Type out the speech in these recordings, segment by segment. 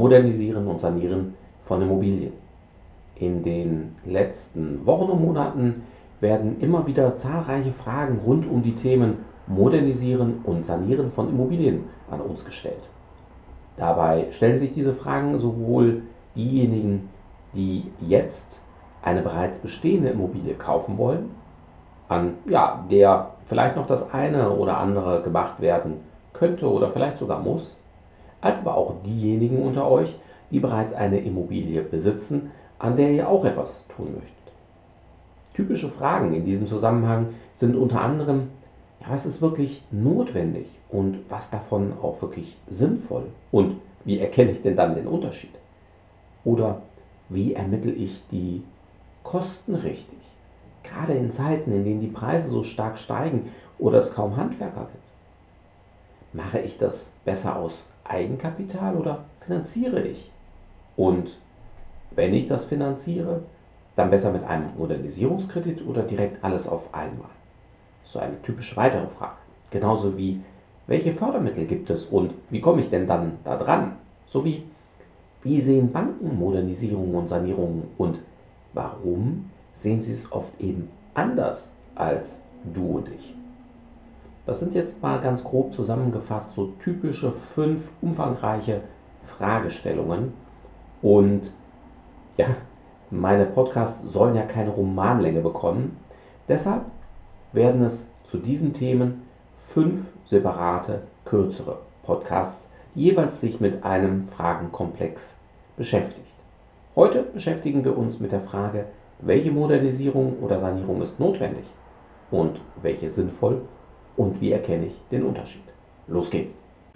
Modernisieren und Sanieren von Immobilien. In den letzten Wochen und Monaten werden immer wieder zahlreiche Fragen rund um die Themen Modernisieren und Sanieren von Immobilien an uns gestellt. Dabei stellen sich diese Fragen sowohl diejenigen, die jetzt eine bereits bestehende Immobilie kaufen wollen, an der vielleicht noch das eine oder andere gemacht werden könnte oder vielleicht sogar muss, als aber auch diejenigen unter euch, die bereits eine Immobilie besitzen, an der ihr auch etwas tun möchtet. Typische Fragen in diesem Zusammenhang sind unter anderem: was ist wirklich notwendig und was davon auch wirklich sinnvoll? Und wie erkenne ich denn dann den Unterschied? Oder wie ermittle ich die Kosten richtig? Gerade in Zeiten, in denen die Preise so stark steigen oder es kaum Handwerker gibt. Mache ich das besser aus Eigenkapital oder finanziere ich? Und wenn ich das finanziere, dann besser mit einem Modernisierungskredit oder direkt alles auf einmal? So eine typisch weitere Frage. Genauso wie: welche Fördermittel gibt es und wie komme ich denn dann da dran? Sowie: wie sehen Banken Modernisierungen und Sanierungen und warum sehen sie es oft eben anders als du und ich? Das sind jetzt mal ganz grob zusammengefasst so typische 5 umfangreiche Fragestellungen. Und ja, meine Podcasts sollen ja keine Romanlänge bekommen. Deshalb werden es zu diesen Themen 5 separate, kürzere Podcasts, die jeweils sich mit einem Fragenkomplex beschäftigt. Heute beschäftigen wir uns mit der Frage: welche Modernisierung oder Sanierung ist notwendig und welche sinnvoll und wie erkenne ich den Unterschied? Los geht's!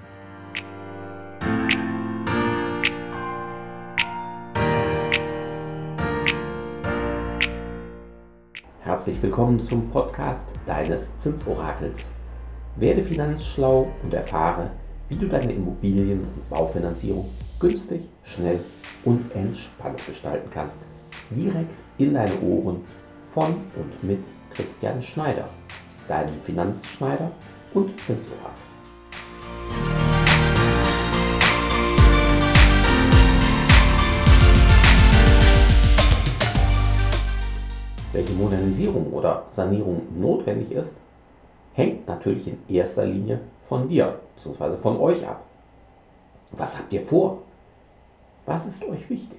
Herzlich willkommen zum Podcast deines Zinsorakels. Werde finanzschlau und erfahre, wie du deine Immobilien- und Baufinanzierung günstig, schnell und entspannt gestalten kannst. Direkt in deine Ohren von und mit Christian Schneider, deinem Finanzschneider und Zinsorakel. Welche Modernisierung oder Sanierung notwendig ist, hängt natürlich in erster Linie von dir bzw. von euch ab. Was habt ihr vor? Was ist euch wichtig?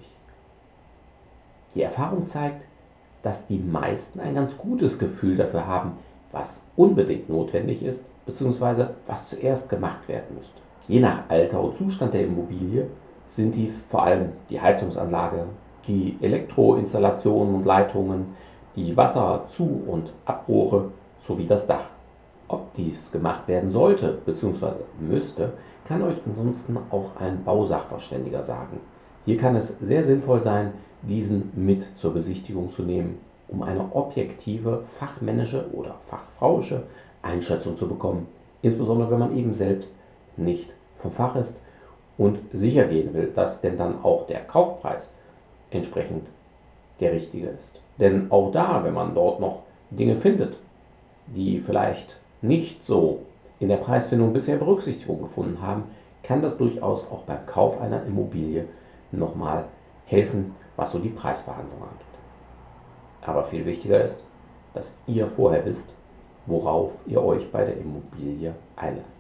Die Erfahrung zeigt, dass die meisten ein ganz gutes Gefühl dafür haben, was unbedingt notwendig ist bzw. was zuerst gemacht werden müsste. Je nach Alter und Zustand der Immobilie sind dies vor allem die Heizungsanlage, die Elektroinstallationen und Leitungen, die Wasser-Zu- und Abrohre sowie das Dach. Ob dies gemacht werden sollte bzw. müsste, kann euch ansonsten auch ein Bausachverständiger sagen. Hier kann es sehr sinnvoll sein, diesen mit zur Besichtigung zu nehmen, um eine objektive fachmännische oder fachfrauische Einschätzung zu bekommen, insbesondere wenn man eben selbst nicht vom Fach ist und sicher gehen will, dass denn dann auch der Kaufpreis entsprechend der richtige ist. Denn auch da, wenn man dort noch Dinge findet, die vielleicht nicht so in der Preisfindung bisher Berücksichtigung gefunden haben, kann das durchaus auch beim Kauf einer Immobilie nochmal helfen, was so die Preisverhandlung angeht. Aber viel wichtiger ist, dass ihr vorher wisst, worauf ihr euch bei der Immobilie einlasst.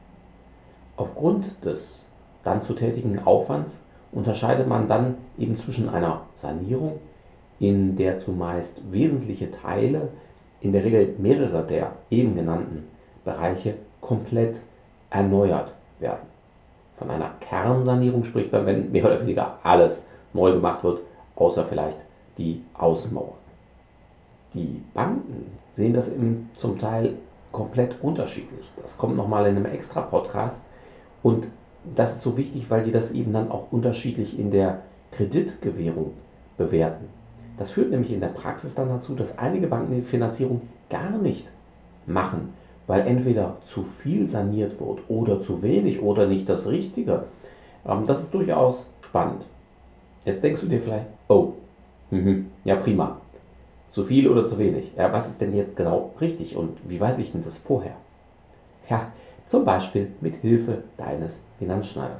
Aufgrund des dann zu tätigen Aufwands unterscheidet man dann eben zwischen einer Sanierung, in der zumeist wesentliche Teile, in der Regel mehrere der eben genannten Bereiche, komplett erneuert werden. Von einer Kernsanierung spricht man, wenn mehr oder weniger alles neu gemacht wird, außer vielleicht die Außenmauer. Die Banken sehen das zum Teil komplett unterschiedlich. Das kommt nochmal in einem extra Podcast und das ist so wichtig, weil die das eben dann auch unterschiedlich in der Kreditgewährung bewerten. Das führt nämlich in der Praxis dann dazu, dass einige Banken die Finanzierung gar nicht machen, weil entweder zu viel saniert wird oder zu wenig oder nicht das Richtige. Das ist durchaus spannend. Jetzt denkst du dir vielleicht: oh, ja prima, zu viel oder zu wenig. Ja, was ist denn jetzt genau richtig und wie weiß ich denn das vorher? Ja, zum Beispiel mit Hilfe deines Finanzschneiders.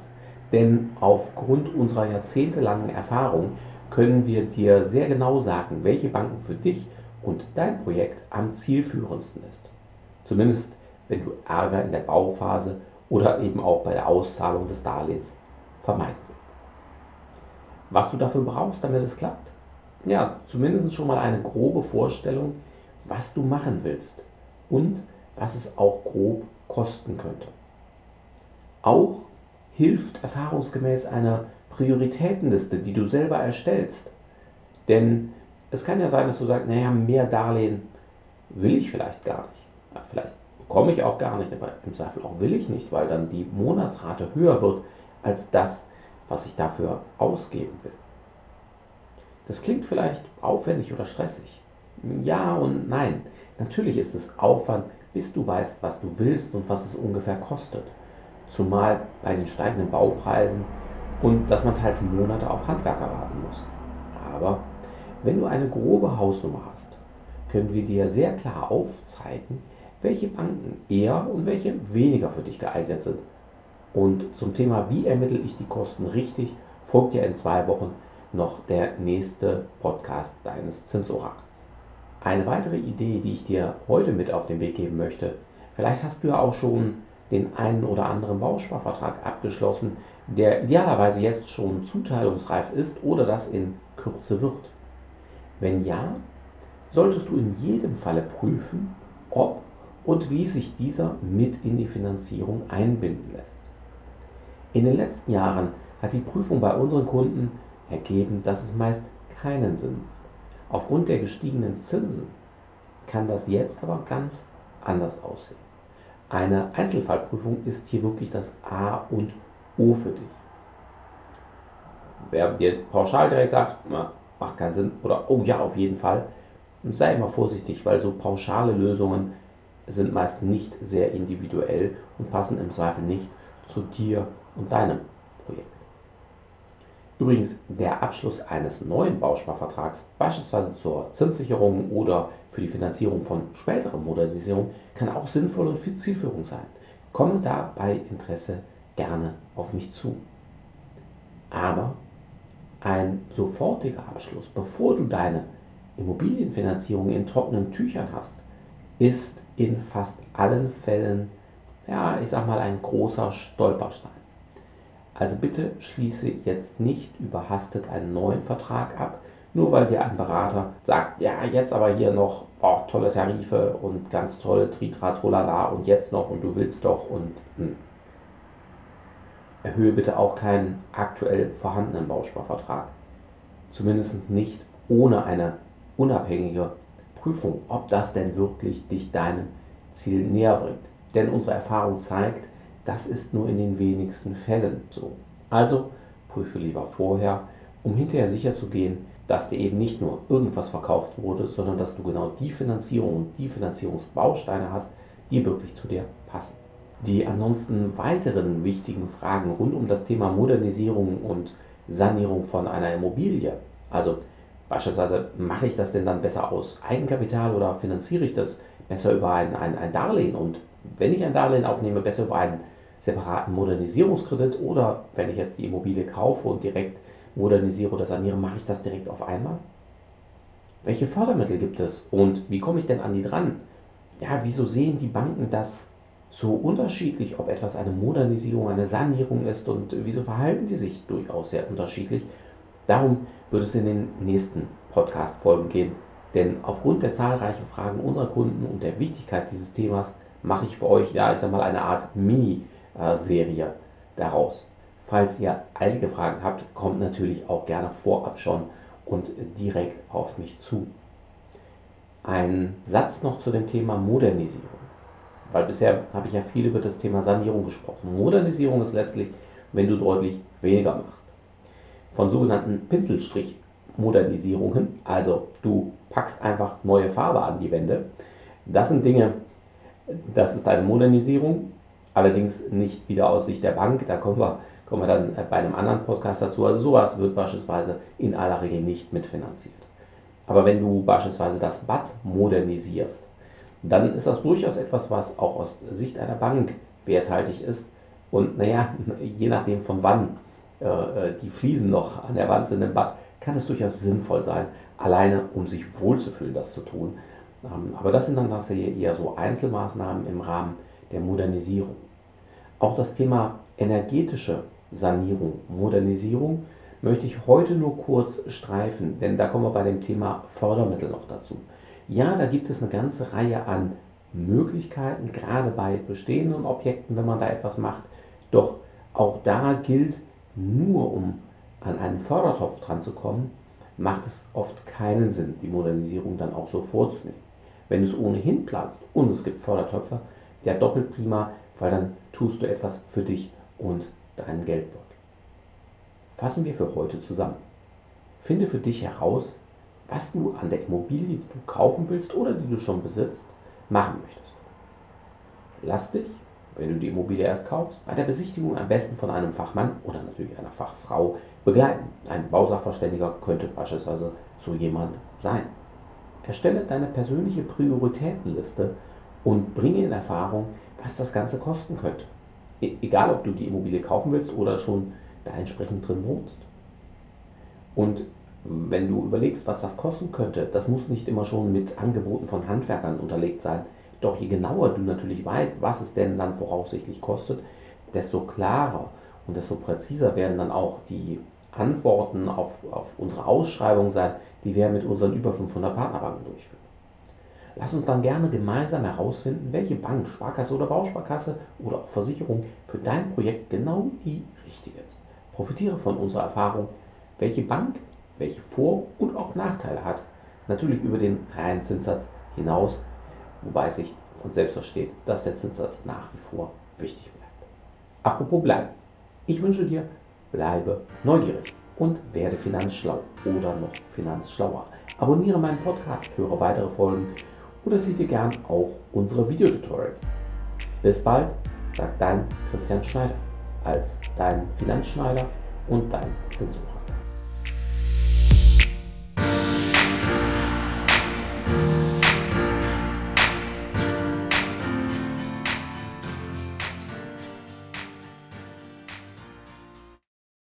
Denn aufgrund unserer jahrzehntelangen Erfahrung können wir dir sehr genau sagen, welche Banken für dich und dein Projekt am zielführendsten ist. Zumindest wenn du Ärger in der Bauphase oder eben auch bei der Auszahlung des Darlehens vermeiden willst. Was du dafür brauchst, damit es klappt? Ja, zumindest schon mal eine grobe Vorstellung, was du machen willst und was es auch grob kosten könnte. Auch hilft erfahrungsgemäß eine Prioritätenliste, die du selber erstellst. Denn es kann ja sein, dass du sagst, naja, mehr Darlehen will ich vielleicht gar nicht. Ja, vielleicht bekomme ich auch gar nicht, aber im Zweifel auch will ich nicht, weil dann die Monatsrate höher wird als das, was ich dafür ausgeben will. Das klingt vielleicht aufwendig oder stressig. Ja und nein. Natürlich ist es Aufwand, bis du weißt, was du willst und was es ungefähr kostet. Zumal bei den steigenden Baupreisen und dass man teils Monate auf Handwerker warten muss. Aber wenn du eine grobe Hausnummer hast, können wir dir sehr klar aufzeigen, welche Banken eher und welche weniger für dich geeignet sind. Und zum Thema, wie ermittle ich die Kosten richtig, folgt ja in 2 Wochen noch der nächste Podcast deines Zinsorakels. Eine weitere Idee, die ich dir heute mit auf den Weg geben möchte: Vielleicht hast du ja auch schon den einen oder anderen Bausparvertrag abgeschlossen, der idealerweise jetzt schon zuteilungsreif ist oder das in Kürze wird. Wenn ja, solltest du in jedem Falle prüfen, ob und wie sich dieser mit in die Finanzierung einbinden lässt. In den letzten Jahren hat die Prüfung bei unseren Kunden ergeben, dass es meist keinen Sinn macht. Aufgrund der gestiegenen Zinsen kann das jetzt aber ganz anders aussehen. Eine Einzelfallprüfung ist hier wirklich das A und O für dich. Wer dir pauschal direkt sagt, macht keinen Sinn oder oh ja, auf jeden Fall, sei immer vorsichtig, weil so pauschale Lösungen sind meist nicht sehr individuell und passen im Zweifel nicht zu dir und deinem Projekt. Übrigens, der Abschluss eines neuen Bausparvertrags, beispielsweise zur Zinssicherung oder für die Finanzierung von späteren Modernisierungen, kann auch sinnvoll und zielführend sein. Komme da bei Interesse gerne auf mich zu. Aber ein sofortiger Abschluss, bevor du deine Immobilienfinanzierung in trockenen Tüchern hast, ist in fast allen Fällen, ja, ich sag mal, ein großer Stolperstein. Also bitte schließe jetzt nicht überhastet einen neuen Vertrag ab, nur weil dir ein Berater sagt, ja, jetzt aber hier noch tolle Tarife und ganz toll, Tritra, Trolala und jetzt noch und du willst doch und erhöhe bitte auch keinen aktuell vorhandenen Bausparvertrag. Zumindest nicht ohne eine unabhängige Prüfung, ob das denn wirklich dich deinem Ziel näher bringt. Denn unsere Erfahrung zeigt, das ist nur in den wenigsten Fällen so. Also prüfe lieber vorher, um hinterher sicher zu gehen, dass dir eben nicht nur irgendwas verkauft wurde, sondern dass du genau die Finanzierung und die Finanzierungsbausteine hast, die wirklich zu dir passen. Die ansonsten weiteren wichtigen Fragen rund um das Thema Modernisierung und Sanierung von einer Immobilie, also beispielsweise, mache ich das denn dann besser aus Eigenkapital oder finanziere ich das besser über ein Darlehen? Und wenn ich ein Darlehen aufnehme, besser über einen separaten Modernisierungskredit oder wenn ich jetzt die Immobilie kaufe und direkt modernisiere oder saniere, mache ich das direkt auf einmal? Welche Fördermittel gibt es und wie komme ich denn an die dran? Ja, wieso sehen die Banken das so unterschiedlich, ob etwas eine Modernisierung, eine Sanierung ist und wieso verhalten die sich durchaus sehr unterschiedlich? Darum wird es in den nächsten Podcast-Folgen gehen, denn aufgrund der zahlreichen Fragen unserer Kunden und der Wichtigkeit dieses Themas mache ich für euch, ja, ich sag mal, eine Art Mini-Serie daraus. Falls ihr eilige Fragen habt, kommt natürlich auch gerne vorab schon und direkt auf mich zu. Ein Satz noch zu dem Thema Modernisierung, weil bisher habe ich ja viel über das Thema Sanierung gesprochen. Modernisierung ist letztlich, wenn du deutlich weniger machst. Von sogenannten Pinselstrich-Modernisierungen, also du packst einfach neue Farbe an die Wände. Das sind Dinge, das ist eine Modernisierung, allerdings nicht wieder aus Sicht der Bank, da kommen wir dann bei einem anderen Podcast dazu. Also sowas wird beispielsweise in aller Regel nicht mitfinanziert. Aber wenn du beispielsweise das Bad modernisierst, dann ist das durchaus etwas, was auch aus Sicht einer Bank werthaltig ist, Und naja, je nachdem von wann die Fliesen noch an der Wand sind im Bad, kann es durchaus sinnvoll sein, alleine um sich wohlzufühlen, das zu tun. Aber das sind dann tatsächlich eher so Einzelmaßnahmen im Rahmen der Modernisierung. Auch das Thema energetische Sanierung, Modernisierung möchte ich heute nur kurz streifen, denn da kommen wir bei dem Thema Fördermittel noch dazu. Ja, da gibt es eine ganze Reihe an Möglichkeiten, gerade bei bestehenden Objekten, wenn man da etwas macht. Doch auch da gilt, nur um an einen Fördertopf dran zu kommen, macht es oft keinen Sinn, die Modernisierung dann auch so vorzunehmen. Wenn es ohnehin platzt und es gibt Fördertöpfe, ja doppelt prima, weil dann tust du etwas für dich und deinen Geldbeutel. Fassen wir für heute zusammen. Finde für dich heraus, was du an der Immobilie, die du kaufen willst oder die du schon besitzt, machen möchtest. Lass dich, wenn du die Immobilie erst kaufst, bei der Besichtigung am besten von einem Fachmann oder natürlich einer Fachfrau begleiten. Ein Bausachverständiger könnte beispielsweise so jemand sein. Erstelle deine persönliche Prioritätenliste und bringe in Erfahrung, was das Ganze kosten könnte. Egal, ob du die Immobilie kaufen willst oder schon da entsprechend drin wohnst. Und wenn du überlegst, was das kosten könnte, das muss nicht immer schon mit Angeboten von Handwerkern unterlegt sein. Doch je genauer du natürlich weißt, was es denn dann voraussichtlich kostet, desto klarer und desto präziser werden dann auch die Antworten auf unsere Ausschreibung sein, die wir mit unseren über 500 Partnerbanken durchführen. Lass uns dann gerne gemeinsam herausfinden, welche Bank, Sparkasse oder Bausparkasse oder auch Versicherung für dein Projekt genau die richtige ist. Profitiere von unserer Erfahrung, welche Bank welche Vor- und auch Nachteile hat. Natürlich über den reinen Zinssatz hinaus, wobei es sich von selbst versteht, dass der Zinssatz nach wie vor wichtig bleibt. Apropos bleiben. Ich wünsche dir, bleibe neugierig und werde finanzschlau oder noch finanzschlauer. Abonniere meinen Podcast, höre weitere Folgen oder sieh dir gern auch unsere Videotutorials an. Bis bald, sagt dein Christian Schneider als dein Finanzschneider und dein Zinssucher.